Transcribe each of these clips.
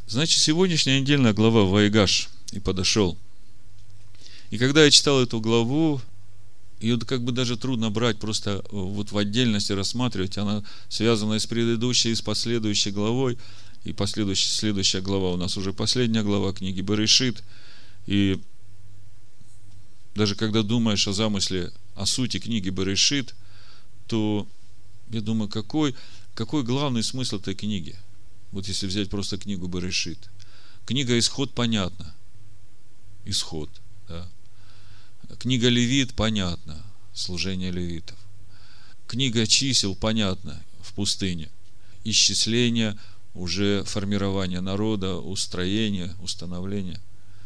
Значит, сегодняшняя недельная глава Ваигаш и подошел. И когда я читал эту главу, ее как бы даже трудно брать просто вот в отдельности рассматривать. Она связана и с предыдущей, и с последующей главой. И следующая глава у нас уже последняя глава книги Берешит. И даже когда думаешь о замысле, о сути книги Берешит, то я думаю, какой главный смысл этой книги? Вот если взять просто книгу Берешит. Книга Исход понятна. Исход, да. Книга Левит понятна. Служение левитов. Книга Чисел понятна. В пустыне. Исчисление, уже формирование народа, устроение, установление.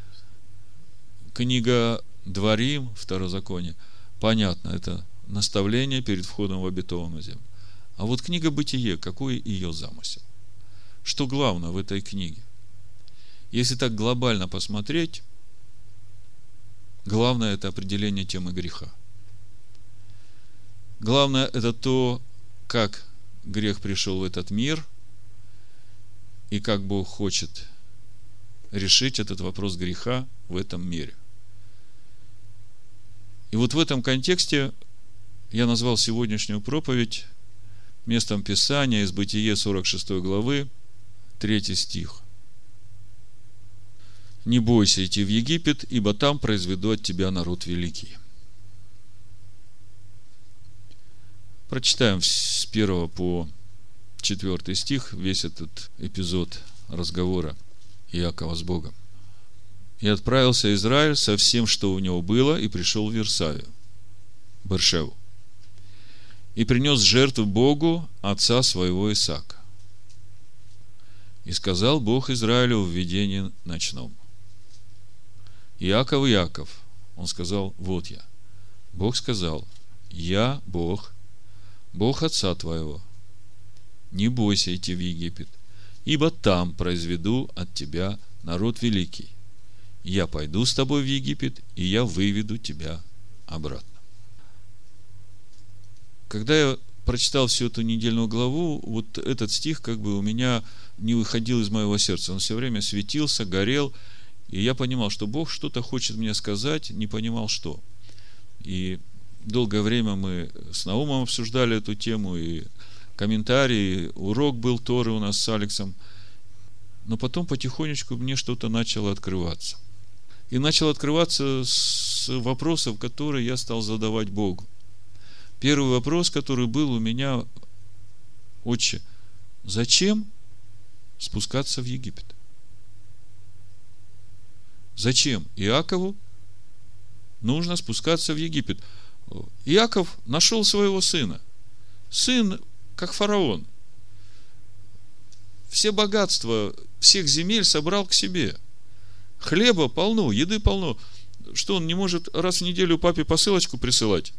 Книга Дворим, Второзаконие, понятно, это наставление перед входом в обетованную землю. А вот книга Бытие, какой ее замысел? Что главное в этой книге? Если так глобально посмотреть, главное это определение темы греха. Главное это то, как грех пришел в этот мир и как Бог хочет решить этот вопрос греха в этом мире. И вот в этом контексте я назвал сегодняшнюю проповедь местом Писания из Бытие 46 главы, 3 стих. «Не бойся идти в Египет, ибо там произведу от тебя народ великий». Прочитаем с 1 по 4 стих весь этот эпизод разговора Иакова с Богом. «И отправился Израиль со всем, что у него было, и пришел в Вирсавию, Бершеву, и принес жертву Богу отца своего Исаака. И сказал Бог Израилю в видении ночном: Иаков, Иаков. Он сказал: вот я. Бог сказал: я Бог, Бог отца твоего. Не бойся идти в Египет, ибо там произведу от тебя народ великий. Я пойду с тобой в Египет, и я выведу тебя обратно». Когда я прочитал всю эту недельную главу, вот этот стих как бы у меня не выходил из моего сердца. Он все время светился, горел, и я понимал, что Бог что-то хочет мне сказать, не понимал что. И долгое время мы с Наумом обсуждали эту тему, и комментарии, урок был Торы у нас с Алексом. Но потом потихонечку мне что-то начало открываться. И начало открываться с вопросов, которые я стал задавать Богу. Первый вопрос, который был у меня: Отче, зачем спускаться в Египет? Зачем Иакову нужно спускаться в Египет? Иаков нашел своего сына. Сын, как фараон, все богатства всех земель собрал к себе. Хлеба полно, еды полно. Что, он не может раз в неделю папе посылочку присылать?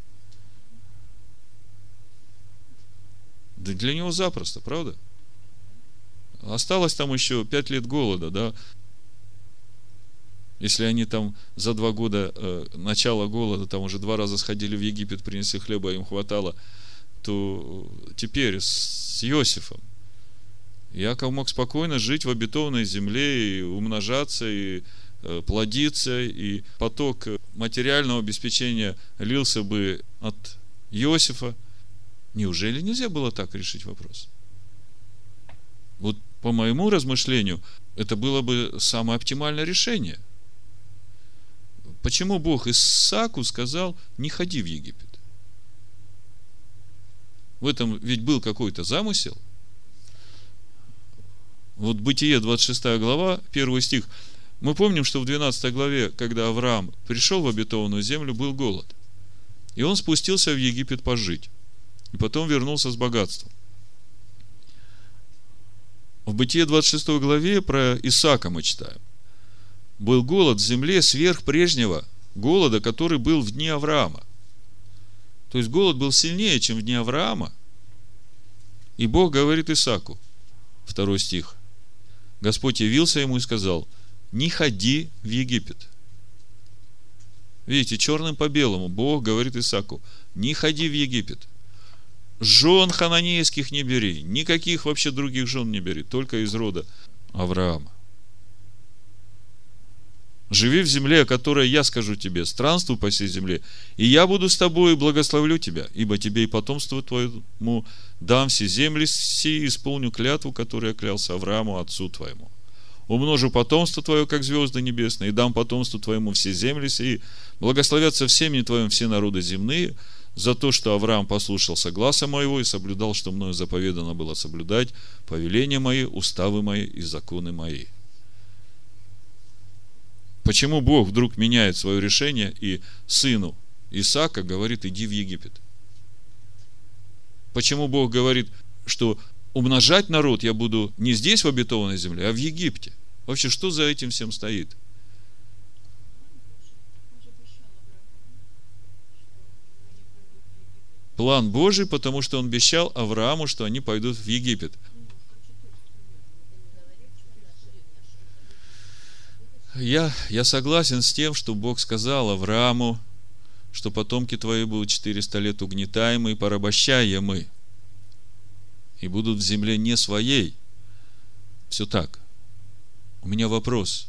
Да для него запросто, правда? Осталось там еще 5 лет голода, да? Если они там за 2 года начала голода там уже 2 раза сходили в Египет, принесли хлеба, им хватало, то теперь с Иосифом Иаков мог спокойно жить в обетованной земле и умножаться, и плодиться, и поток материального обеспечения лился бы от Иосифа. Неужели нельзя было так решить вопрос? Вот по моему размышлению, это было бы самое оптимальное решение. Почему Бог Исааку сказал: не ходи в Египет? В этом ведь был какой-то замысел. Вот Бытие 26 глава, 1 стих. Мы помним, что в 12 главе, когда Авраам пришел в обетованную землю, был голод. И он спустился в Египет пожить. И потом вернулся с богатством. В Бытие 26 главе про Исаака мы читаем. Был голод в земле сверх прежнего голода, который был в дни Авраама. То есть голод был сильнее, чем в дни Авраама. И Бог говорит Исааку, 2 стих. Господь явился ему и сказал: не ходи в Египет. Видите, черным по белому Бог говорит Исааку: не ходи в Египет. Жен хананейских не бери, никаких вообще других жен не бери, только из рода Авраама. Живи в земле, о которой я скажу тебе, странствуй по всей земле, и я буду с тобой и благословлю тебя, ибо тебе и потомству твоему дам все земли сии, исполню клятву, которую я клялся Аврааму, отцу твоему. Умножу потомство твое, как звезды небесные, и дам потомству твоему все земли сии, благословятся в семени твоем все народы земные, за то, что Авраам послушался гласа моего и соблюдал, что мною заповедано было соблюдать, повеления мои, уставы мои и законы мои. Почему Бог вдруг меняет свое решение и сыну Исаака говорит: иди в Египет? Почему Бог говорит, что умножать народ я буду не здесь, в обетованной земле, а в Египте? Вообще, что за этим всем стоит? План Божий, потому что Он обещал Аврааму, что они пойдут в Египет. Я согласен с тем, что Бог сказал Аврааму, что потомки твои будут 400 лет угнетаемы и порабощаемы, и будут в земле не своей. Все так. У меня вопрос.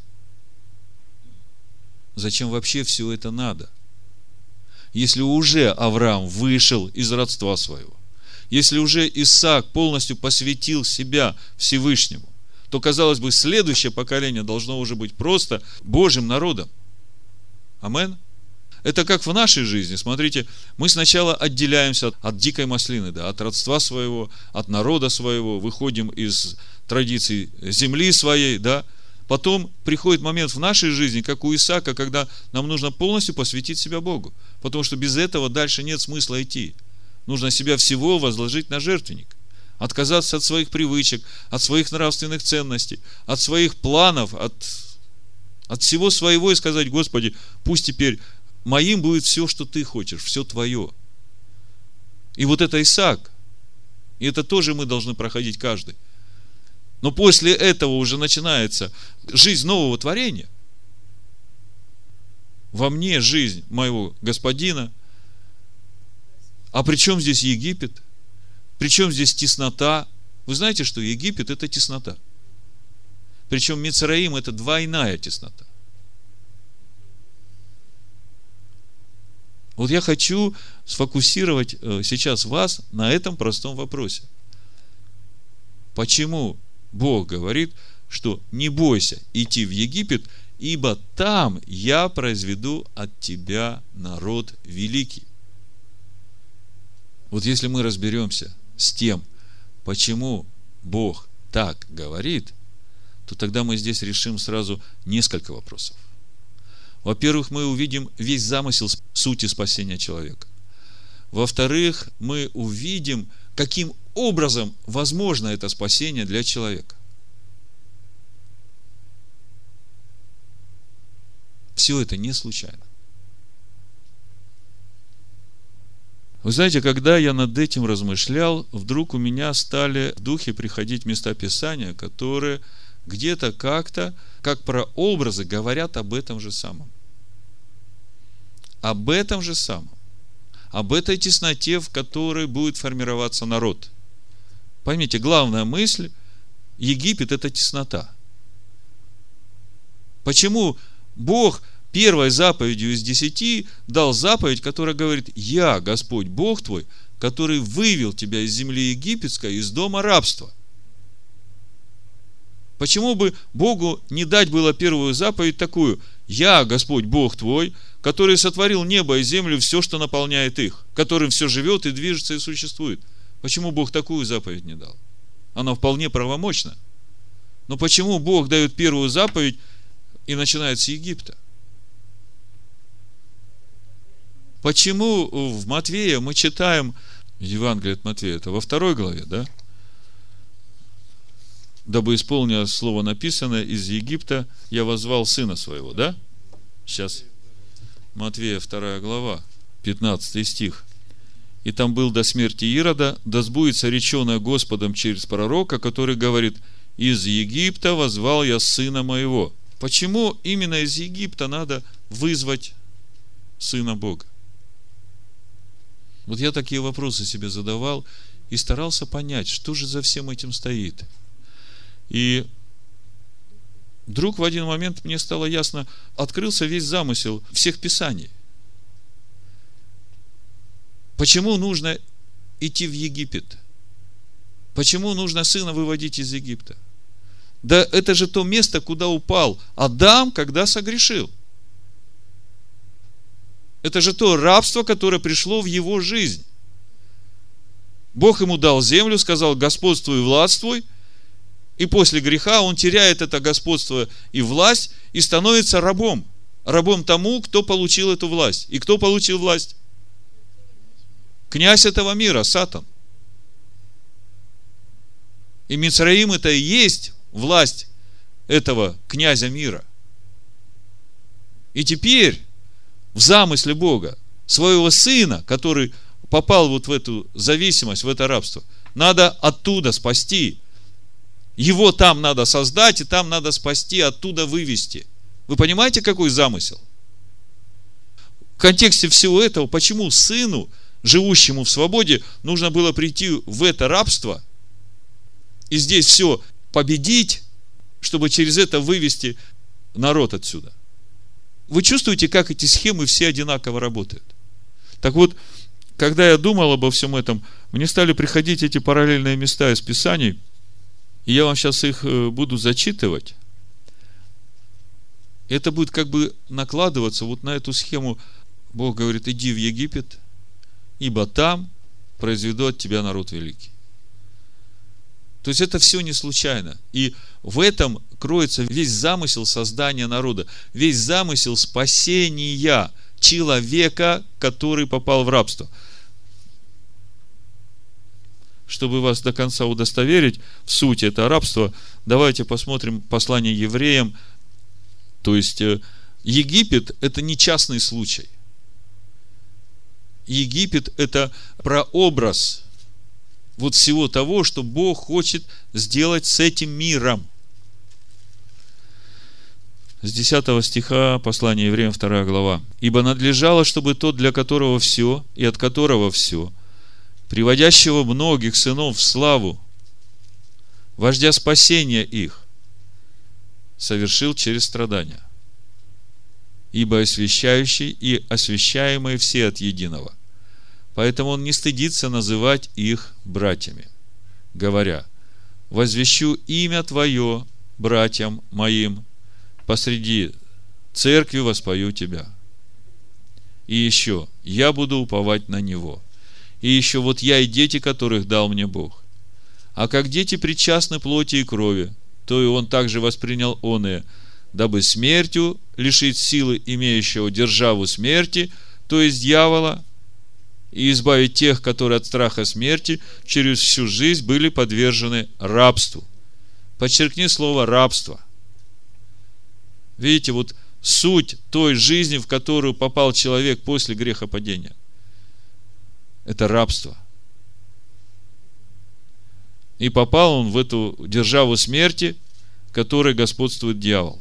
Зачем вообще все это надо? Если уже Авраам вышел из родства своего, если уже Исаак полностью посвятил себя Всевышнему, то, казалось бы, следующее поколение должно уже быть просто Божьим народом. Амен. Это как в нашей жизни. Смотрите, мы сначала отделяемся от дикой маслины, да, от родства своего, от народа своего, выходим из традиций земли своей, да. Потом приходит момент в нашей жизни, как у Исаака, когда нам нужно полностью посвятить себя Богу. Потому что без этого дальше нет смысла идти. Нужно себя всего возложить на жертвенник. Отказаться от своих привычек, от своих нравственных ценностей, от своих планов, от всего своего и сказать: Господи, пусть теперь моим будет все, что Ты хочешь, все Твое. И вот это Исаак. И это тоже мы должны проходить каждый. Но после этого уже начинается жизнь нового творения. Во мне жизнь моего Господина. А при чем здесь Египет? При чем здесь теснота? Вы знаете, что Египет – это теснота. Причем Мицраим – это двойная теснота. Вот я хочу сфокусировать сейчас вас на этом простом вопросе. Почему Бог говорит, что не бойся идти в Египет, ибо там я произведу от тебя народ великий? Вот если мы разберемся с тем, почему Бог так говорит, то тогда мы здесь решим сразу несколько вопросов. Во-первых, мы увидим весь замысел сути спасения человека. Во-вторых, мы увидим, каким образом возможно это спасение для человека. Все это не случайно. Вы знаете, когда я над этим размышлял, вдруг у меня стали в духе приходить места Писания, которые где-то как-то, как прообразы, говорят об этом же самом. Об этом же самом. Об этой тесноте, в которой будет формироваться народ. Поймите, главная мысль: Египет – это теснота. Почему Бог первой заповедью из 10 дал заповедь, которая говорит: «Я, Господь Бог твой, который вывел тебя из земли египетской, из дома рабства». Почему бы Богу не дать было первую заповедь такую: «Я, Господь Бог твой, который сотворил небо и землю, все, что наполняет их, которым все живет и движется и существует»? Почему Бог такую заповедь не дал? Она вполне правомочна. Но почему Бог дает первую заповедь и начинает с Египта? Почему в Матфея мы читаем, Евангелие от Матфея, это во 2 главе, да? «Дабы исполнилось слово написанное: из Египта я воззвал сына своего», да? Сейчас. Матфея 2 глава, 15 стих. «И там был до смерти Ирода, да сбудется реченое Господом через пророка, который говорит: из Египта воззвал я сына моего». Почему именно из Египта надо вызвать сына Бога? Вот я такие вопросы себе задавал и старался понять, что же за всем этим стоит. И вдруг в один момент мне стало ясно, открылся весь замысел всех Писаний. Почему нужно идти в Египет? Почему нужно сына выводить из Египта? Да это же то место, куда упал Адам, когда согрешил. Это же то рабство, которое пришло в его жизнь. Бог ему дал землю, сказал: господствуй и властвуй. И после греха он теряет это господство и власть и становится рабом. Рабом тому, кто получил эту власть. И кто получил власть? Князь этого мира, Сатан. И Мицраим это и есть власть этого князя мира. И теперь в замысле Бога своего сына, который попал вот в эту зависимость, в это рабство, надо оттуда спасти. Его там надо создать, и там надо спасти, оттуда вывести. Вы понимаете, какой замысел? В контексте всего этого, почему сыну, живущему в свободе, нужно было прийти в это рабство и здесь все победить, чтобы через это вывести народ отсюда? Вы чувствуете, как эти схемы все одинаково работают? Так вот, когда я думал обо всем этом, мне стали приходить эти параллельные места из Писаний, и я вам сейчас их буду зачитывать. Это будет как бы накладываться вот на эту схему. Бог говорит: иди в Египет, ибо там произведу от тебя народ великий. То есть это все не случайно. И в этом кроется весь замысел создания народа, весь замысел спасения человека, который попал в рабство. Чтобы вас до конца удостоверить в сути этого рабства, давайте посмотрим послание евреям. То есть Египет – это не частный случай. Египет – это прообраз вот всего того, что Бог хочет сделать с этим миром. С 10 стиха послания евреям 2 глава. «Ибо надлежало, чтобы тот, для которого все, и от которого все, приводящего многих сынов в славу, вождя спасения их, совершил через страдания. Ибо освящающий и освящаемые все от единого. Поэтому он не стыдится называть их братьями, говоря: возвещу имя Твое братьям моим, посреди церкви воспою Тебя. И еще, я буду уповать на Него. И еще, вот я и дети, которых дал мне Бог. А как дети причастны плоти и крови, то и он также воспринял оное, дабы смертью лишить силы имеющего державу смерти, то есть дьявола, и избавить тех, которые от страха смерти через всю жизнь были подвержены рабству». Подчеркни слово «рабство». Видите, вот суть той жизни, в которую попал человек после грехопадения. Это рабство. И попал он в эту державу смерти, в которой господствует дьявол.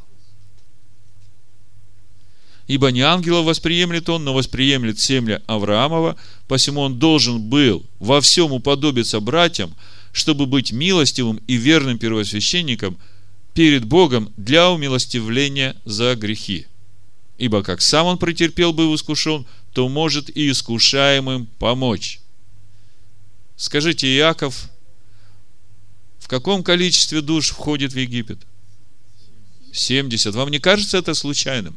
Ибо не ангелов восприемлет он, но восприемлет семя Авраамова, посему он должен был во всем уподобиться братьям, чтобы быть милостивым и верным первосвященником перед Богом для умилостивления за грехи. Ибо как сам он претерпел, был искушен, то может и искушаемым помочь. Скажите, Иаков в каком количестве душ входит в Египет? 70. Вам не кажется это случайным?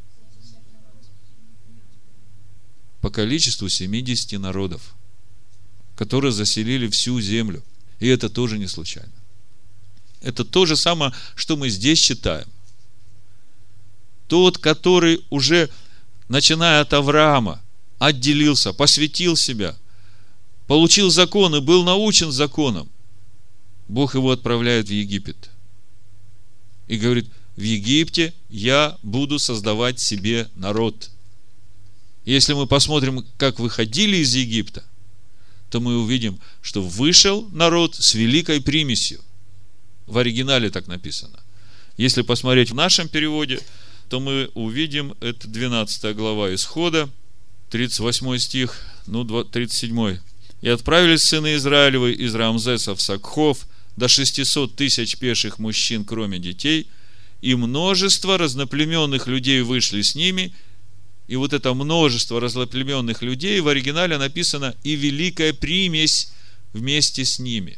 По количеству 70 народов, которые заселили всю землю. И это тоже не случайно. Это то же самое, что мы здесь читаем. Тот, который уже, начиная от Авраама, отделился, посвятил себя, получил закон и был научен законом, Бог его отправляет в Египет. И говорит: в Египте я буду создавать себе народ. Если мы посмотрим, как выходили из Египта, то мы увидим, что вышел народ с великой примесью. В оригинале так написано. Если посмотреть в нашем переводе, то мы увидим, это 12 глава Исхода, 38 стих, 37. «И отправились сыны Израилевы из Рамзеса в Сакхов до 600 тысяч пеших мужчин, кроме детей, и множество разноплеменных людей вышли с ними. И вот это множество разноплеменных людей в оригинале написано «и великая примесь вместе с ними».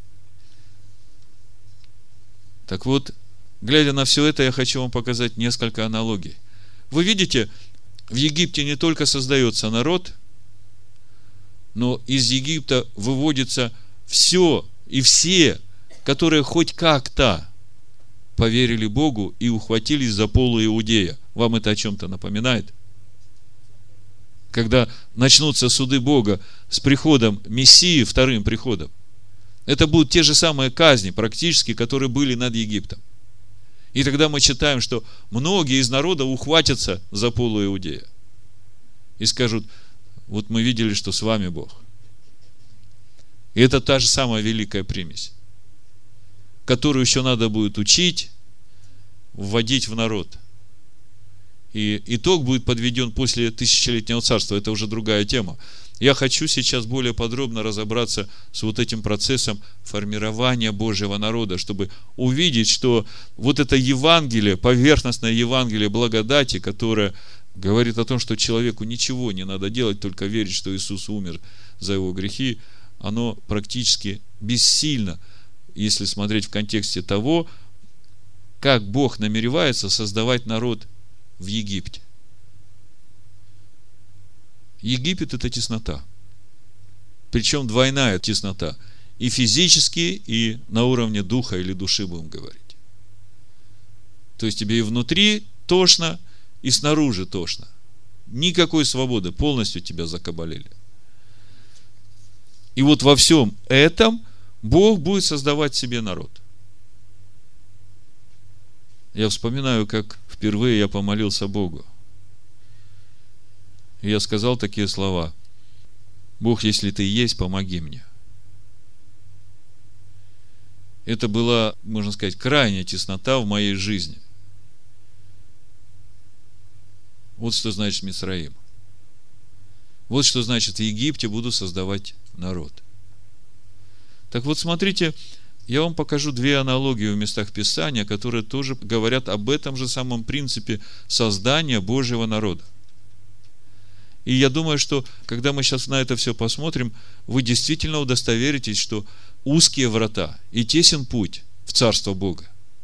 Так вот, глядя на все это, я хочу вам показать несколько аналогий. Вы видите, в Египте не только создается народ, но из Египта выводится все и все, которые хоть как-то поверили Богу и ухватились за полу Иудея. Вам это о чем-то напоминает? Когда начнутся суды Бога с приходом Мессии, вторым приходом, это будут те же самые казни практически, которые были над Египтом. И тогда мы читаем, что многие из народа ухватятся за полу Иудея и скажут: вот мы видели, что с вами Бог. И это та же самая великая примесь, которую еще надо будет учить, вводить в народ. И итог будет подведен после тысячелетнего царства. Это уже другая тема. Я хочу сейчас более подробно разобраться с вот этим процессом формирования Божьего народа, чтобы увидеть, что вот это Евангелие, поверхностное Евангелие благодати, которое говорит о том, что человеку ничего не надо делать, только верить, что Иисус умер за его грехи, оно практически бессильно, если смотреть в контексте того, как Бог намеревается создавать народ в Египте. Египет – это теснота. Причем двойная теснота. И физически, и на уровне духа или души, будем говорить. То есть тебе и внутри тошно, и снаружи тошно. Никакой свободы, полностью тебя закабалили. И вот во всем этом Бог будет создавать себе народ. Я вспоминаю, как впервые я помолился Богу. И я сказал такие слова: Бог, если Ты есть, помоги мне. Это была, можно сказать, крайняя теснота в моей жизни. Вот что значит Мицраим. Вот что значит: в Египте буду создавать народ. Так вот, смотрите, я вам покажу две аналогии в местах Писания, которые тоже говорят об этом же самом принципе создания Божьего народа. И я думаю, что когда мы сейчас на это все посмотрим, вы действительно удостоверитесь, что узкие врата и тесен путь в Царство Бога.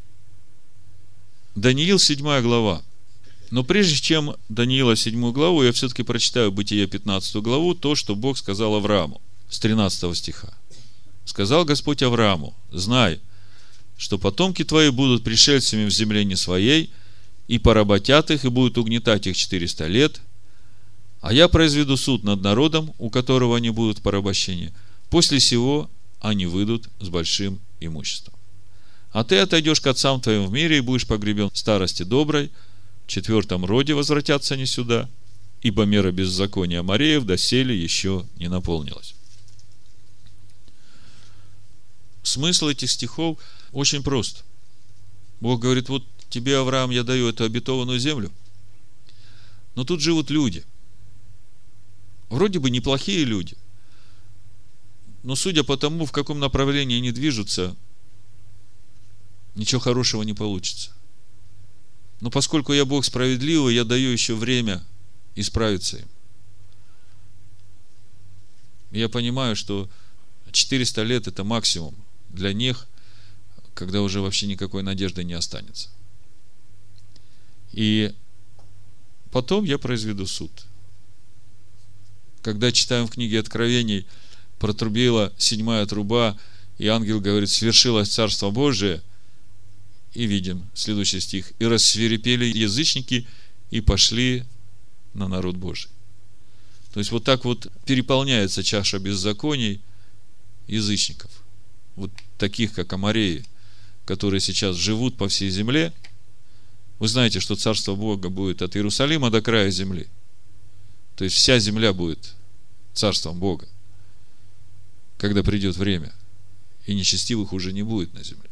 Даниил, 7 глава. Но прежде чем Даниила 7 главу, я все-таки прочитаю Бытие 15 главу, то, что Бог сказал Аврааму, с 13 стиха. Сказал Господь Аврааму: знай, что потомки твои будут пришельцами в земле не своей, и поработят их, и будут угнетать их 400 лет, а я произведу суд над народом, у которого они будут в порабощении. После сего они выйдут с большим имуществом. А ты отойдешь к отцам твоим в мире и будешь погребен в старости доброй, в 4 роде возвратятся они сюда, ибо мера беззакония Амореев доселе еще не наполнилась. Смысл этих стихов очень прост. Бог говорит: вот тебе, Авраам, я даю эту обетованную землю, но тут живут люди. Вроде бы неплохие люди, но судя по тому, в каком направлении они движутся, ничего хорошего не получится. Но поскольку я Бог справедливый, я даю еще время исправиться им. Я понимаю, что 400 лет это максимум для них, когда уже вообще никакой надежды не останется. И потом я произведу суд. Когда читаем в книге Откровений, протрубила 7 труба, и ангел говорит: свершилось Царство Божие, и видим следующий стих: и рассвирепели язычники, и пошли на народ Божий. То есть вот так вот переполняется чаша беззаконий язычников, вот таких как Амореи, которые сейчас живут по всей земле. Вы знаете, что Царство Бога будет от Иерусалима до края земли. То есть вся земля будет Царством Бога, когда придет время, и нечестивых уже не будет на земле.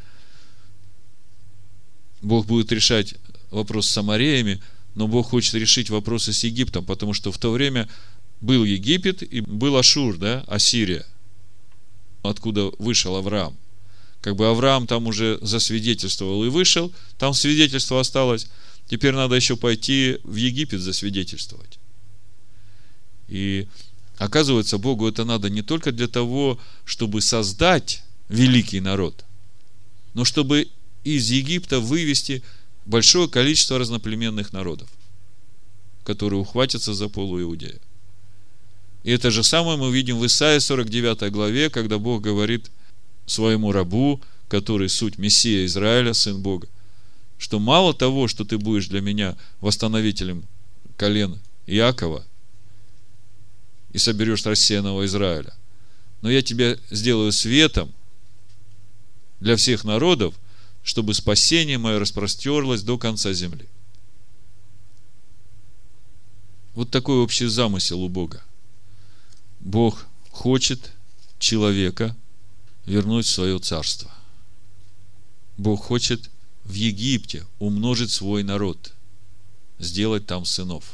Бог будет решать вопрос с Амореями, но Бог хочет решить вопросы с Египтом, потому что в то время был Египет и был Ашур, Ассирия, откуда вышел Авраам, Как бы Авраам там уже засвидетельствовал и вышел, там свидетельство осталось. Теперь надо еще пойти в Египет засвидетельствовать. И оказывается, Богу это надо не только для того, чтобы создать великий народ, но чтобы из Египта вывести большое количество разноплеменных народов, которые ухватятся за полу Иудея. И это же самое мы видим в Исаии 49 главе, когда Бог говорит своему рабу, который суть Мессия Израиля, Сын Бога, что мало того, что ты будешь для меня восстановителем колен Иакова и соберешь рассеянного Израиля, но я тебя сделаю светом для всех народов, чтобы спасение мое распростерлось до конца земли. Вот такой общий замысел у Бога. Бог хочет человека вернуть в свое царство. Бог хочет в Египте умножить свой народ, сделать там сынов.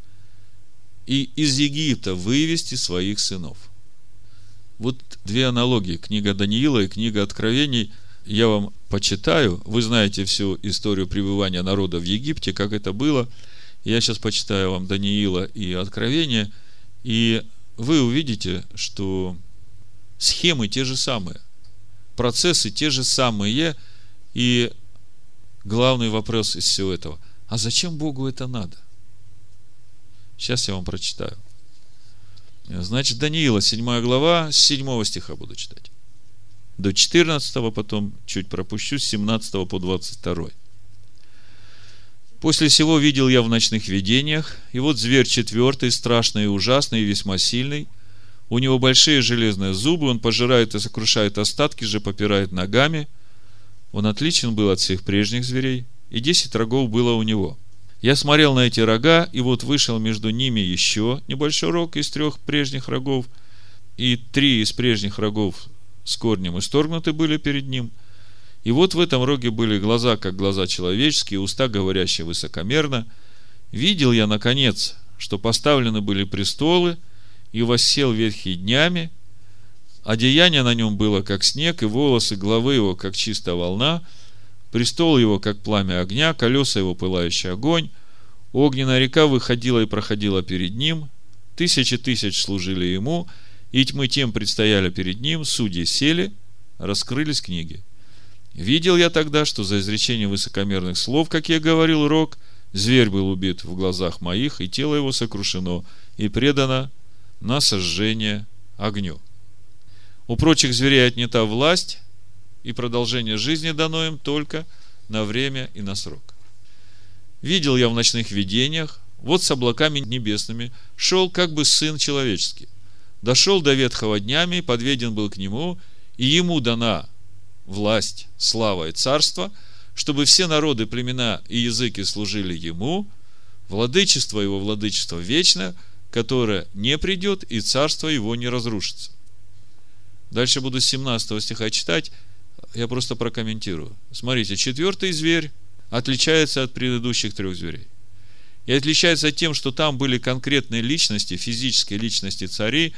И из Египта вывести своих сынов. Вот две аналогии. Книга Даниила и книга Откровений. Я вам почитаю. Вы знаете всю историю пребывания народа в Египте, как это было. Я сейчас почитаю вам Даниила и Откровения, и вы увидите, что схемы те же самые, процессы те же самые, и главный вопрос из всего этого: а зачем Богу это надо? Сейчас я вам прочитаю. Значит, Даниила, 7 глава, с 7 стиха буду читать. До 14, потом чуть пропущу, с 17 по 22. «После сего видел я в ночных видениях, и вот зверь четвертый, страшный и ужасный, и весьма сильный. У него большие железные зубы, он пожирает и сокрушает остатки же, попирает ногами. Он отличен был от всех прежних зверей, и 10 рогов было у него. Я смотрел на эти рога, и вот вышел между ними еще небольшой рог из 3 прежних рогов, и 3 из прежних рогов с корнем исторгнуты были перед ним. И вот в этом роге были глаза, как глаза человеческие, уста, говорящие высокомерно. Видел я, наконец, что поставлены были престолы, и воссел ветхий днями. Одеяние на нем было, как снег, и волосы главы его, как чистая волна. Престол его, как пламя огня, колеса его, пылающий огонь. Огненная река выходила и проходила перед ним. 1000 тысяч служили ему, и тьмы тем предстояли перед ним. Судьи сели, раскрылись книги. Видел я тогда, что за изречение высокомерных слов, как я говорил, рог, зверь был убит в глазах моих, и тело его сокрушено и предано на сожжение огню. У прочих зверей отнята власть, и продолжение жизни дано им только на время и на срок. Видел я в ночных видениях, вот с облаками небесными шел как бы сын человеческий. Дошел до ветхого днями, подведен был к нему, и ему дана власть, слава и царство, чтобы все народы, племена и языки служили ему. Владычество его, владычество вечное, которое не придет, и царство его не разрушится. Дальше буду с 17 стиха читать, я просто прокомментирую. Смотрите, 4 зверь отличается от предыдущих 3 зверей. И отличается тем, что там были конкретные личности, физические личности царей,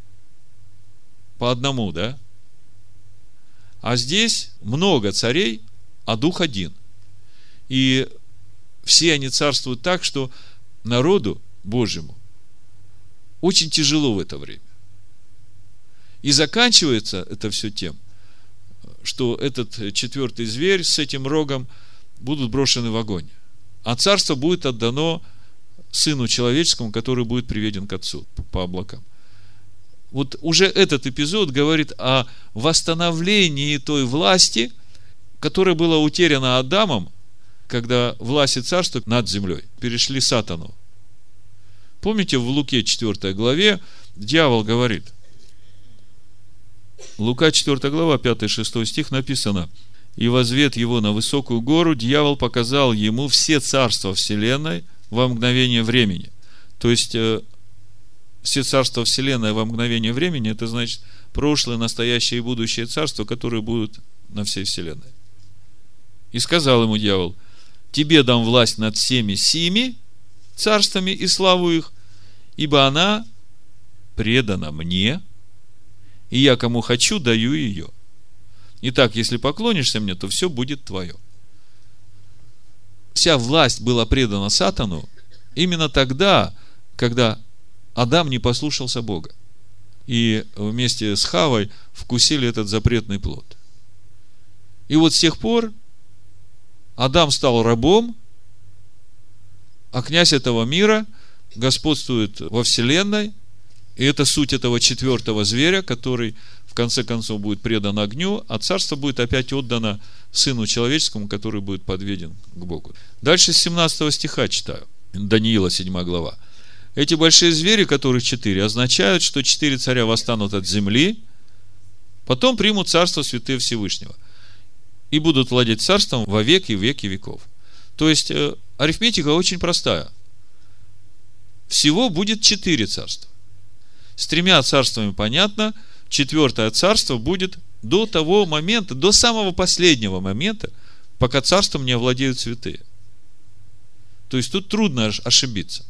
по одному, да? А здесь много царей, а дух один. И все они царствуют так, что народу Божьему очень тяжело в это время. И заканчивается это все тем, что этот 4 зверь с этим рогом будут брошены в огонь. А царство будет отдано Сыну Человеческому, который будет приведен к Отцу по облакам. Вот уже этот эпизод говорит о восстановлении той власти, которая была утеряна Адамом, когда власть и царство над землей перешли сатану. Помните, в Луке 4 главе дьявол говорит, Лука 4 глава, 5-6 стих написано: «И возвед его на высокую гору, дьявол показал ему все царства вселенной во мгновение времени». То есть, все царства вселенной во мгновение времени, это значит прошлое, настоящее и будущее царства, которые будут на всей вселенной. И сказал ему дьявол: «Тебе дам власть над всеми сими царствами и славу их, ибо она предана мне, и я кому хочу даю ее». Итак, если поклонишься мне, то все будет твое. Вся власть была предана Сатану именно тогда, когда Адам не послушался Бога. И вместе с Хавой вкусили этот запретный плод. И вот с тех пор Адам стал рабом, а князь этого мира господствует во вселенной. И это суть этого четвертого зверя, который в конце концов будет предан огню, а царство будет опять отдано Сыну Человеческому, который будет подведен к Богу. Дальше с 17 стиха читаю. Даниила, 7 глава. Эти большие звери, которых 4, означают, что 4 царя восстанут от земли, потом примут царство святые Всевышнего и будут владеть царством во век и веки веков. То есть арифметика очень простая. Всего будет 4 царства. С 3 царствами понятно, 4 царство будет до того момента, до самого последнего момента, пока царством не овладеют святые. То есть тут трудно ошибиться.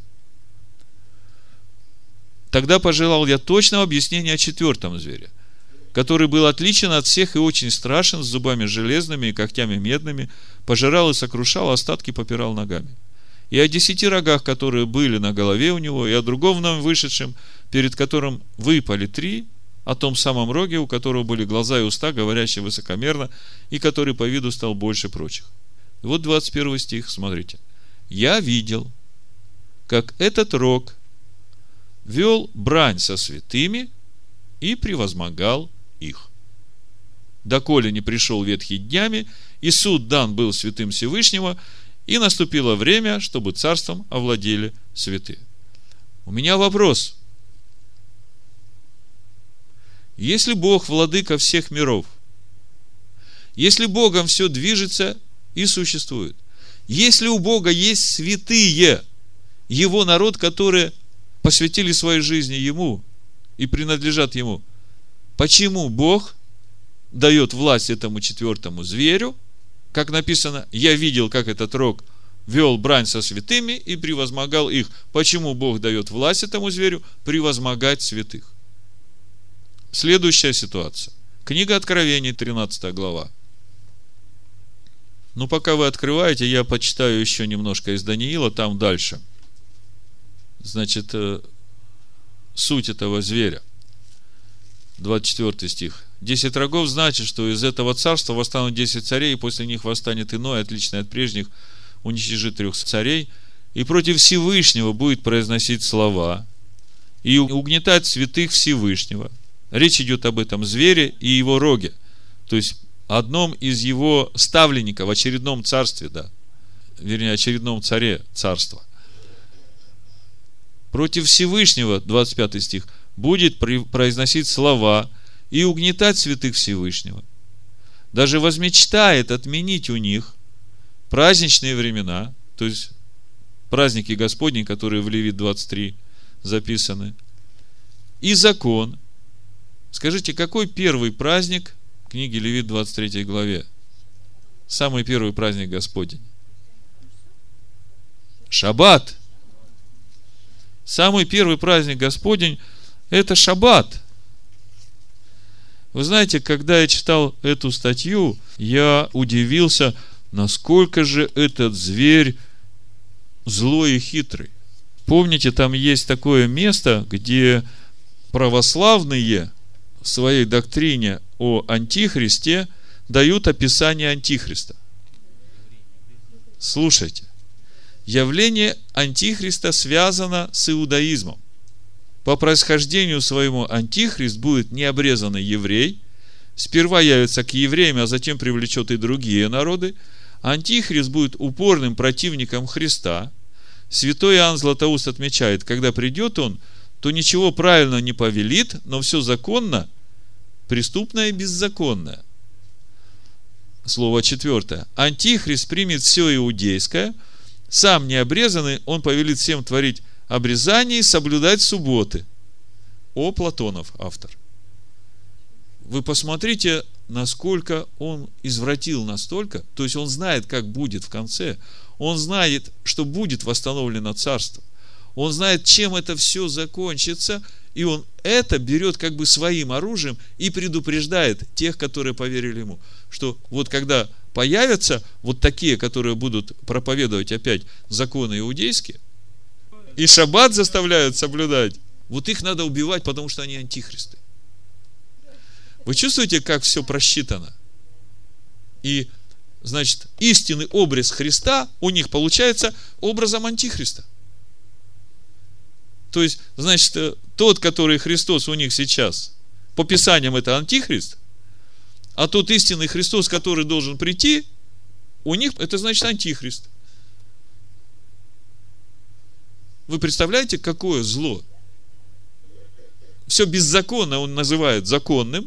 Тогда пожелал я точного объяснения о 4 звере, который был отличен от всех и очень страшен, с зубами железными и когтями медными, пожирал и сокрушал, остатки попирал ногами. И о 10 рогах, которые были на голове у него, и о другом вновь вышедшем, перед которым выпали 3, о том самом роге, у которого были глаза и уста, говорящие высокомерно, и который по виду стал больше прочих. И вот 21 стих, смотрите. Я видел, как этот рог вел брань со святыми и превозмогал их. Доколе не пришел ветхий днями, и суд дан был святым Всевышнего, и наступило время, чтобы царством овладели святые. У меня вопрос. Если Бог владыка всех миров, если Богом все движется и существует, если у Бога есть святые, Его народ, которые посвятили своей жизни Ему и принадлежат Ему, почему Бог дает власть этому 4 зверю? Как написано, я видел, как этот рог вел брань со святыми и превозмогал их. Почему Бог дает власть этому зверю превозмогать святых? Следующая ситуация. Книга Откровений, 13 глава. Ну, пока вы открываете, я почитаю еще немножко из Даниила, там дальше. Значит, суть этого зверя. 24 стих. 10 рогов значит, что из этого царства восстанут 10 царей, и после них восстанет иное, отличное от прежних, уничтожит 3 царей, и против Всевышнего будет произносить слова, и угнетать святых Всевышнего. Речь идет об этом звере и его роге, то есть одном из его ставленников в очередном царстве, очередном царе царства. Против Всевышнего, 25 стих, будет произносить слова и угнетать святых Всевышнего. Даже возмечтает отменить у них праздничные времена, то есть праздники Господни, которые в Левит 23 записаны, и закон. Скажите, какой первый праздник в книге Левит 23 главе? Самый первый праздник Господень. Шаббат. Самый первый праздник Господень – это Шаббат. Вы знаете, когда я читал эту статью, я удивился, насколько же этот зверь злой и хитрый. Помните, там есть такое место, где православные в своей доктрине о Антихристе дают описание Антихриста. Слушайте. Явление Антихриста связано с иудаизмом. По происхождению своему Антихрист будет необрезанный еврей, сперва явится к евреям, а затем привлечет и другие народы. Антихрист будет упорным противником Христа. Святой Иоанн Златоуст отмечает, когда придет он, то ничего правильно не повелит, но все законно, преступное и беззаконное. Слово 4. Антихрист примет все иудейское, сам необрезанный, он повелит всем творить обрезание и соблюдать субботы. О, Платонов, автор. Вы посмотрите, насколько он извратил настолько, то есть он знает, как будет в конце, он знает, что будет восстановлено царство, он знает, чем это все закончится, И он это берет как бы своим оружием и предупреждает тех, которые поверили ему, что вот когда появятся вот такие, которые будут проповедовать опять законы иудейские, и шаббат заставляют соблюдать, вот их надо убивать, потому что они антихристы. Вы чувствуете, как все просчитано? И, значит, истинный образ Христа у них получается образом антихриста. То есть, значит, тот, который Христос у них сейчас, по Писаниям это антихрист, а тот истинный Христос, который должен прийти, у них это значит антихрист. Вы представляете, какое зло? Все беззаконно он называет законным.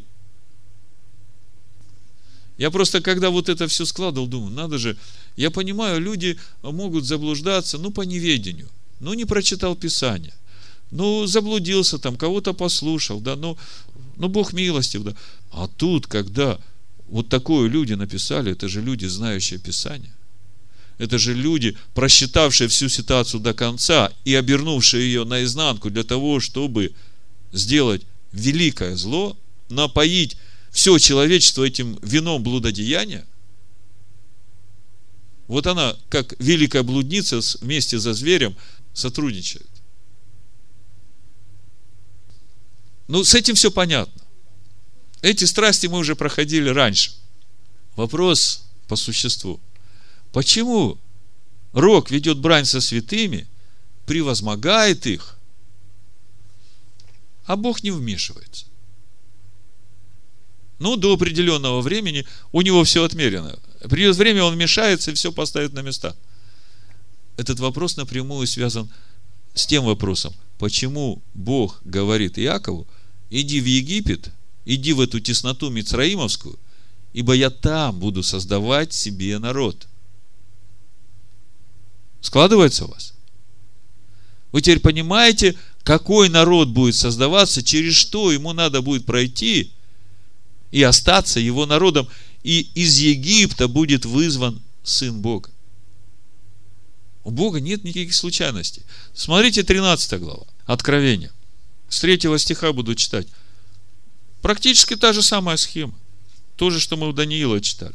Я просто, когда вот это все складывал, думаю, надо же, я понимаю, люди могут заблуждаться, по неведению, не прочитал Писание, заблудился там, кого-то послушал, да, Бог милостив, да. А тут, когда вот такое люди написали, это же люди, знающие Писание. Это же люди, просчитавшие всю ситуацию до конца и обернувшие ее наизнанку для того, чтобы сделать великое зло, напоить все человечество этим вином блудодеяния. Вот она, как великая блудница, вместе со зверем сотрудничает. С этим все понятно. Эти страсти мы уже проходили раньше. Вопрос по существу. Почему Рок ведет брань со святыми, превозмогает их, а Бог не вмешивается? До определенного времени у него все отмерено. Придет время, он вмешается и все поставит на места. Этот вопрос напрямую связан с тем вопросом, почему Бог говорит Иакову: иди в Египет, иди в эту тесноту мицраимовскую, ибо я там буду создавать себе народ. Складывается у вас? Вы теперь понимаете, какой народ будет создаваться, через что ему надо будет пройти и остаться его народом, и из Египта будет вызван Сын Бога. У Бога нет никаких случайностей. Смотрите 13 глава, Откровение. С 3 стиха буду читать. Практически та же самая схема. То же, что мы у Даниила читали.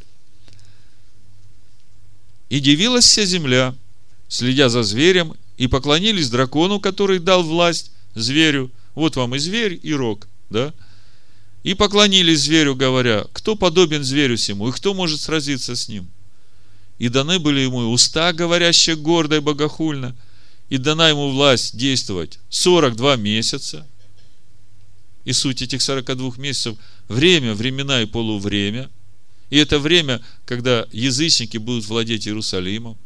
«И дивилась вся земля, следя за зверем, и поклонились дракону, который дал власть зверю». Вот вам и зверь, и рог, да? «И поклонились зверю, говоря: кто подобен зверю сему, и кто может сразиться с ним? И даны были ему уста, говорящие гордо и богохульно, и дана ему власть действовать 42 месяца». И суть этих 42 месяцев – время, времена и полувремя. И это время, когда язычники будут владеть Иерусалимом.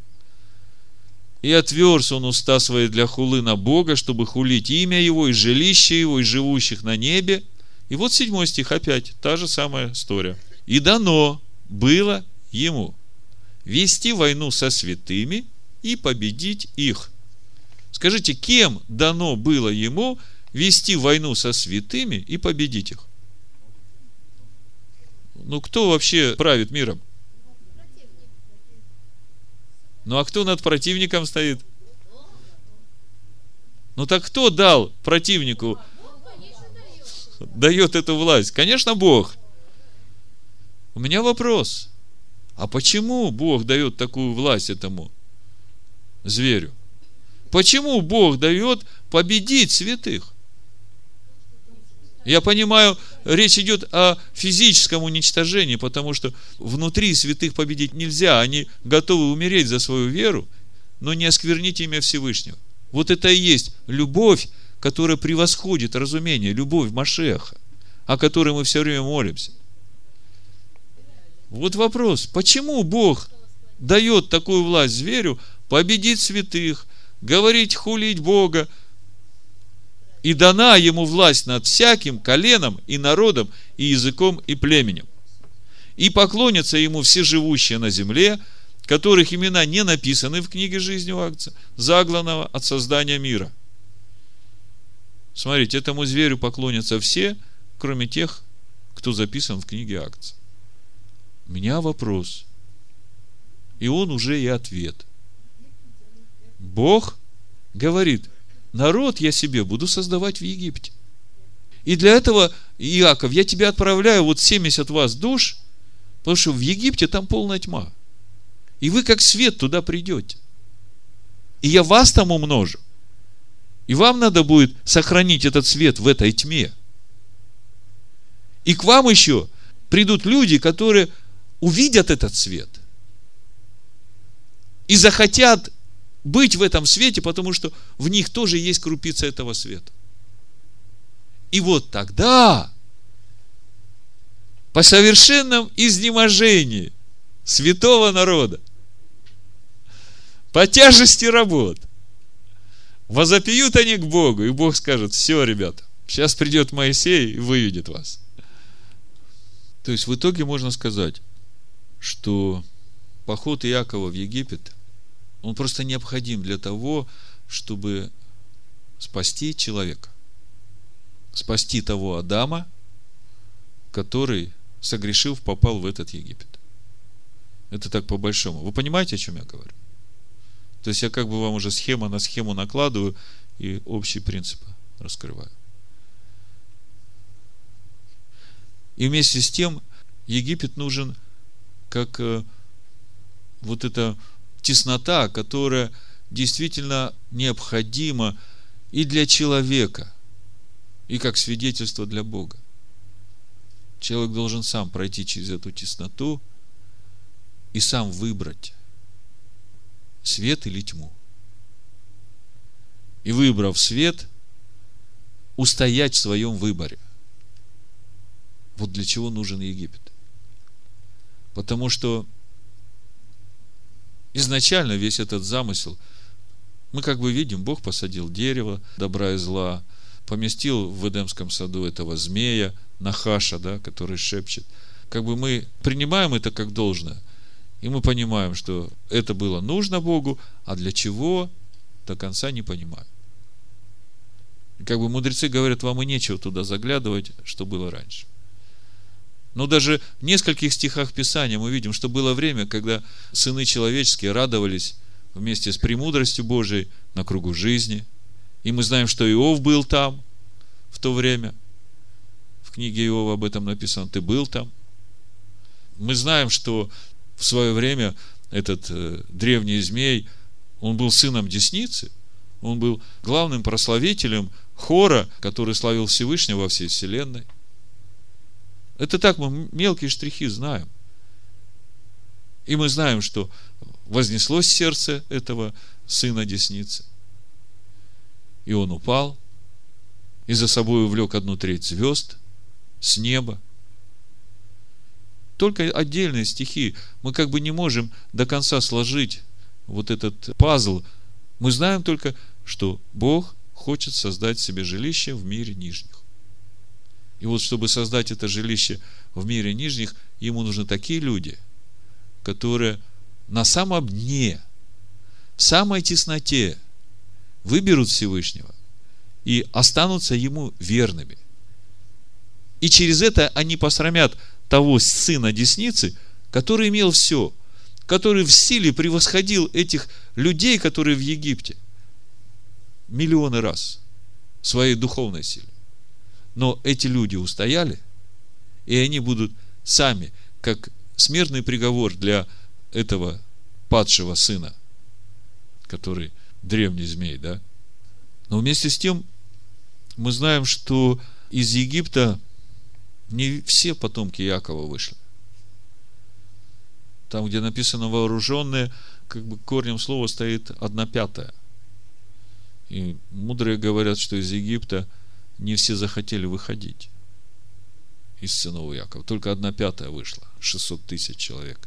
«И отверз он уста свои для хулы на Бога, чтобы хулить имя Его, и жилище Его, и живущих на небе». И вот 7 стих опять, та же самая история. «И дано было ему вести войну со святыми и победить их». Скажите, кем дано было ему вести войну со святыми и победить их? Кто вообще правит миром? А кто над противником стоит? Так кто дал противнику, дает эту власть? Конечно, Бог. У меня вопрос. А почему Бог дает такую власть этому зверю? Почему Бог дает победить святых? Я понимаю, речь идет о физическом уничтожении, потому что внутри святых победить нельзя. Они готовы умереть за свою веру, но не осквернить имя Всевышнего. Вот это и есть любовь, которая превосходит разумение, любовь Машиаха, о которой мы все время молимся. Вот вопрос, почему Бог дает такую власть зверю победить святых, говорить, хулить Бога, и дана ему власть над всяким коленом и народом, и языком, и племенем. И поклонятся ему все живущие на земле, которых имена не написаны в книге жизни у Агнца, заглавного от создания мира. Смотрите, этому зверю поклонятся все, кроме тех, кто записан в книге Агнца. У меня вопрос, и он уже и ответ. Бог говорит: народ я себе буду создавать в Египте. И для этого, Иаков, я тебя отправляю 70 вас душ, потому что в Египте там полная тьма. И вы как свет туда придете. И я вас там умножу. И вам надо будет сохранить этот свет в этой тьме. И к вам еще придут люди, которые увидят этот свет. И захотят быть в этом свете, потому что в них тоже есть крупица этого света. И вот тогда, по совершенном изнеможении святого народа, по тяжести работ, возопьют они к Богу, и Бог скажет: все, ребята, сейчас придет Моисей и выведет вас. То есть в итоге можно сказать, что поход Иакова в Египет, он просто необходим для того, чтобы спасти человека. Спасти того Адама, который, согрешив, попал в этот Египет. Это так по-большому. Вы понимаете, о чем я говорю? То есть я как бы вам уже схема на схему накладываю и общие принципы раскрываю. И вместе с тем Египет нужен как вот эта теснота, которая действительно необходима и для человека, и как свидетельство для Бога. Человек должен сам пройти через эту тесноту и сам выбрать, свет или тьму. И выбрав свет, устоять в своем выборе. Вот для чего нужен Египет. Потому что изначально весь этот замысел, мы как бы видим, Бог посадил дерево добра и зла, поместил в Эдемском саду этого змея, Нахаша, да, который шепчет. Как бы мы принимаем это как должное, и мы понимаем, что это было нужно Богу, а для чего, до конца не понимаем. И как бы мудрецы говорят, вам и нечего туда заглядывать, что было раньше. Но даже в нескольких стихах Писания мы видим, что было время, когда сыны человеческие радовались вместе с премудростью Божией на кругу жизни. И мы знаем, что Иов был там в то время. В книге Иова об этом написано: ты был там. Мы знаем, что в свое время этот древний змей, он был сыном десницы, он был главным прославителем хора, который славил Всевышнего во всей вселенной. Это так мы мелкие штрихи знаем. И мы знаем, что вознеслось сердце этого сына десницы. И он упал, и за собой увлек 1/3 звезд с неба. Только отдельные стихи. Мы как бы не можем до конца сложить вот этот пазл. Мы знаем только, что Бог хочет создать себе жилище в мире нижних. И вот, чтобы создать это жилище в мире нижних, ему нужны такие люди, которые на самом дне, в самой тесноте выберут Всевышнего и останутся ему верными. И через это они посрамят того сына десницы, который имел все, который в силе превосходил этих людей, которые в Египте, миллионы раз в своей духовной силе. Но эти люди устояли, и они будут сами, как смертный приговор для этого падшего сына, который древний змей, да? Но вместе с тем мы знаем, что из Египта не все потомки Иакова вышли. Там, где написано вооруженные, как бы корнем слова стоит 1/5. И мудрые говорят, что из Египта не все захотели выходить из сынов Иакова. Только 1/5 вышла. 600 тысяч человек.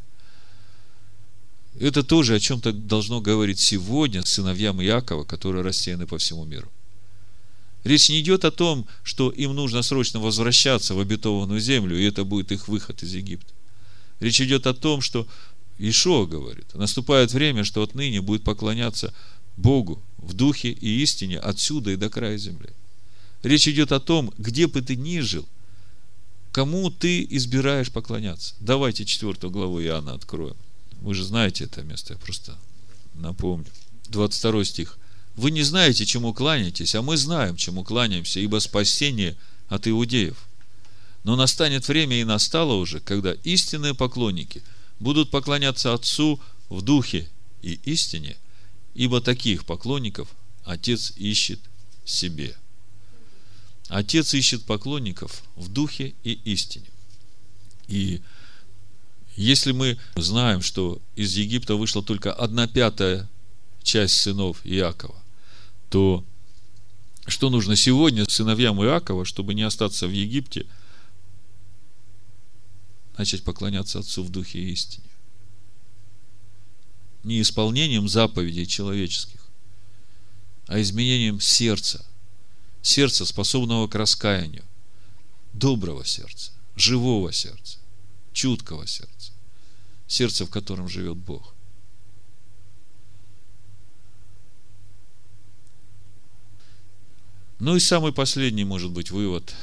Это тоже о чем-то должно говорить сегодня сыновьям Иакова, которые рассеяны по всему миру. Речь не идет о том, что им нужно срочно возвращаться в обетованную землю, и это будет их выход из Египта. Речь идет о том, что Иешуа говорит: наступает время, что отныне будет поклоняться Богу в духе и истине отсюда и до края земли. Речь идет о том, где бы ты ни жил, кому ты избираешь поклоняться. Давайте 4 главу Иоанна откроем. Вы же знаете это место, я просто напомню. 22 стих. Вы не знаете, чему кланяетесь, а мы знаем, чему кланяемся, ибо спасение от иудеев. Но настанет время, и настало уже, когда истинные поклонники будут поклоняться Отцу в духе и истине, ибо таких поклонников Отец ищет себе. Отец ищет поклонников в духе и истине. И если мы знаем, что из Египта вышла только 1/5 часть сынов Иакова, то что нужно сегодня сыновьям Иакова, чтобы не остаться в Египте, начать поклоняться Отцу в духе и истине? Не исполнением заповедей человеческих, а изменением сердца, способного к раскаянию, доброго сердца, живого сердца, чуткого сердца, в котором живет Бог. Ну и самый последний, может быть, вывод,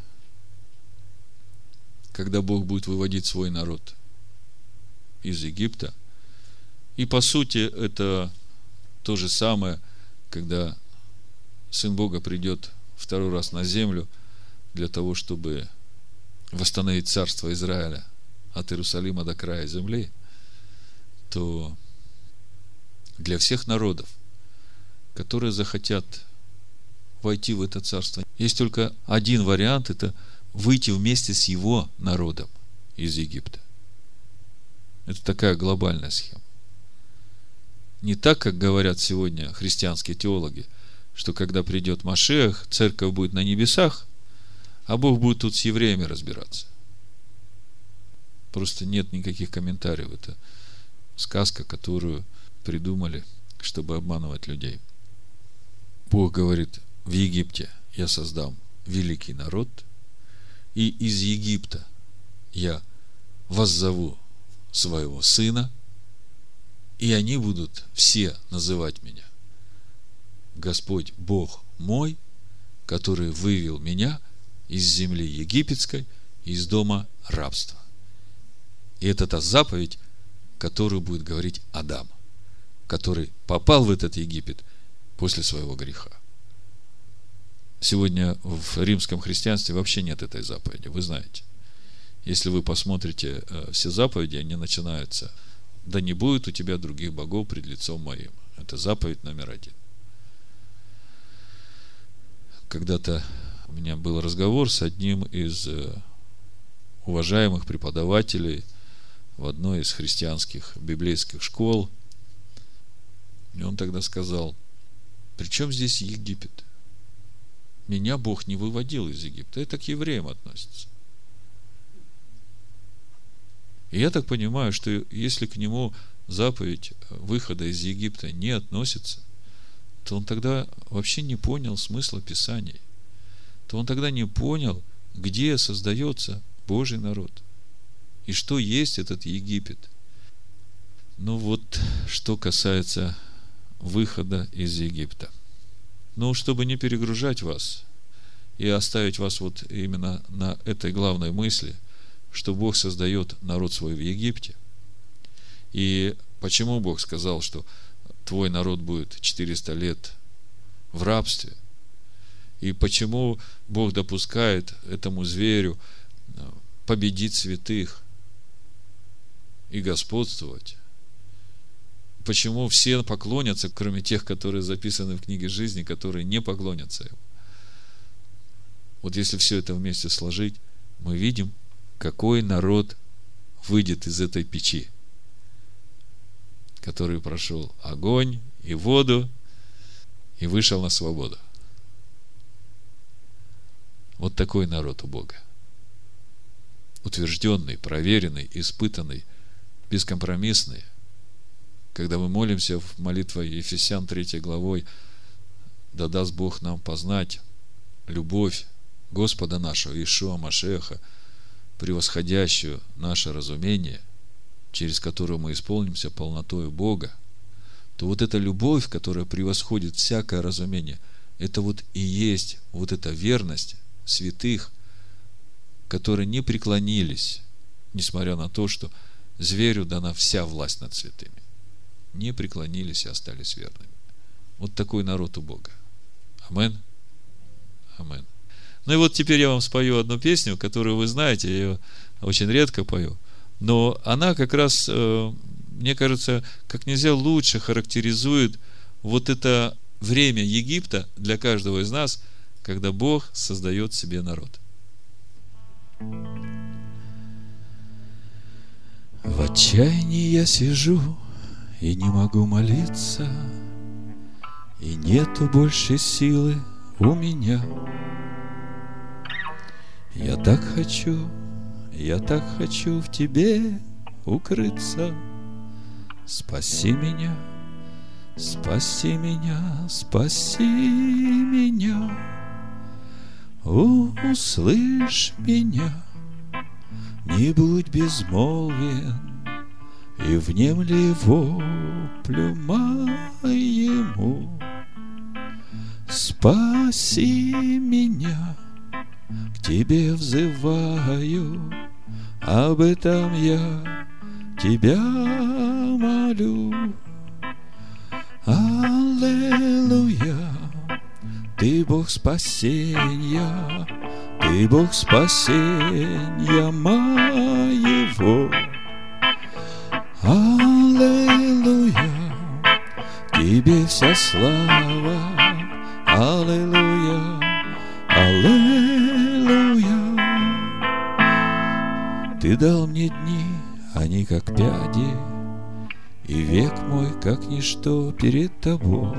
когда Бог будет выводить свой народ из Египта. И по сути это то же самое, когда Сын Бога придет второй раз на землю для того, чтобы восстановить царство Израиля от Иерусалима до края земли, то для всех народов, которые захотят войти в это царство, есть только один вариант – это выйти вместе с его народом из Египта. Это такая глобальная схема. Не так, как говорят сегодня христианские теологи, что когда придет Машиах, церковь будет на небесах, а Бог будет тут с евреями разбираться. Просто нет никаких комментариев. Это сказка, которую придумали, чтобы обманывать людей. Бог говорит: в Египте я создам великий народ, и из Египта я воззову своего сына, и они будут все называть меня Господь Бог мой, который вывел меня из земли египетской, из дома рабства. И это та заповедь, которую будет говорить Адам, который попал в этот Египет после своего греха. Сегодня в римском христианстве вообще нет этой заповеди, вы знаете. Если вы посмотрите все заповеди, они начинаются: да не будет у тебя других богов пред лицом моим. Это заповедь номер 1. Когда-то у меня был разговор с одним из уважаемых преподавателей в одной из христианских библейских школ. И он тогда сказал: при чем здесь Египет? Меня Бог не выводил из Египта. Это к евреям относится. И я так понимаю, что если к нему заповедь выхода из Египта не относится, то он тогда вообще не понял смысла Писаний. То он тогда не понял, где создается Божий народ и что есть этот Египет. Ну вот, что касается выхода из Египта. Но чтобы не перегружать вас и оставить вас вот именно на этой главной мысли, что Бог создает народ свой в Египте. И почему Бог сказал, что твой народ будет 400 лет в рабстве? И почему Бог допускает этому зверю победить святых и господствовать? Почему все поклонятся, кроме тех, которые записаны в книге жизни, которые не поклонятся ему? Вот если все это вместе сложить, мы видим, какой народ выйдет из этой печи, который прошел огонь и воду и вышел на свободу. Вот такой народ у Бога. Утвержденный, проверенный, испытанный, бескомпромиссный. Когда мы молимся в молитве Ефесян 3 главой: да даст Бог нам познать любовь Господа нашего Иешуа Машиаха, превосходящую наше разумение, через которую мы исполнимся полнотою Бога, то вот эта любовь, которая превосходит всякое разумение, это вот и есть вот эта верность святых, которые не преклонились, несмотря на то, что зверю дана вся власть над святыми. Не преклонились и остались верными. Вот такой народ у Бога. Амен. Амен. Ну и вот теперь я вам спою одну песню, которую вы знаете, я ее очень редко пою, но она как раз, мне кажется, как нельзя лучше характеризует вот это время Египта для каждого из нас, когда Бог создает себе народ. В отчаянии я сижу и не могу молиться, и нету больше силы у меня. Я так хочу в тебе укрыться. Спаси меня, спаси меня, спаси меня. Услышь меня, не будь безмолвен, и внемли воплю моему. Спаси меня, к тебе взываю, об этом я тебя молю. Аллилуйя, ты Бог спасения, ты Бог спасения моего. Аллилуйя, тебе вся слава. Аллилуйя, аллилуйя. Ты дал мне дни, они как пяди, и век мой как ничто перед тобой.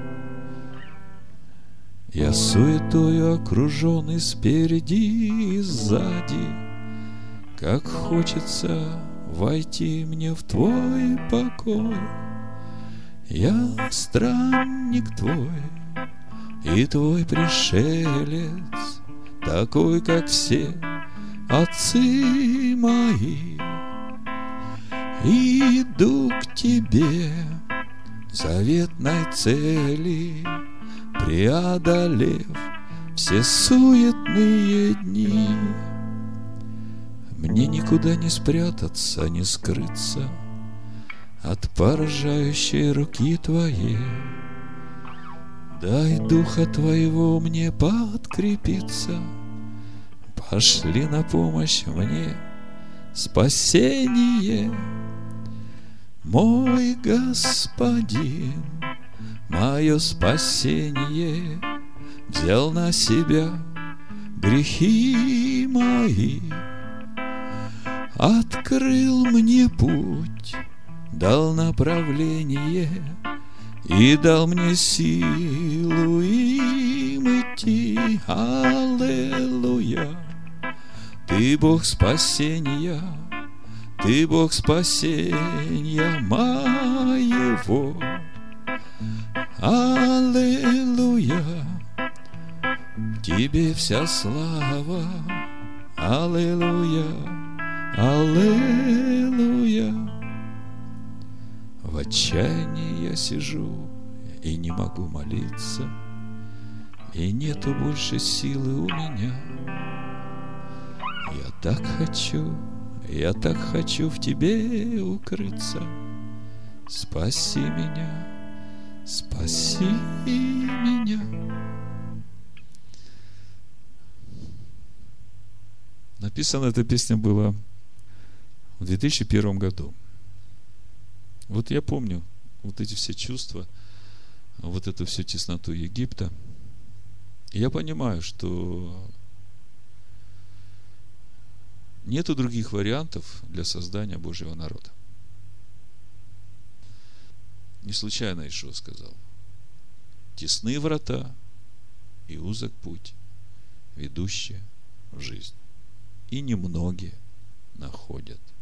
Я суетою окружен и спереди, и сзади. Как хочется войти мне в твой покой. Я странник твой, и твой пришелец, такой, как все отцы мои. Иду к тебе заветной цели, преодолев все суетные дни. Мне никуда не спрятаться, не скрыться от поражающей руки твоей. Дай духа твоего мне подкрепиться, пошли на помощь мне спасение. Мой Господин, мое спасение, взял на себя грехи мои, открыл мне путь, дал направление и дал мне силу им идти. Аллилуйя, ты Бог спасения, ты Бог спасения моего. Аллилуйя, тебе вся слава. Аллилуйя, аллилуйя. В отчаянии я сижу и не могу молиться, и нету больше силы у меня. Я так хочу в тебе укрыться. Спаси меня, спаси меня. Написана эта песня была в 2001 году. Вот я помню вот эти все чувства, вот эту всю тесноту Египта. И я понимаю, что нету других вариантов для создания Божьего народа. Не случайно Ишуа сказал: тесны врата и узок путь, ведущий в жизнь, и немногие находят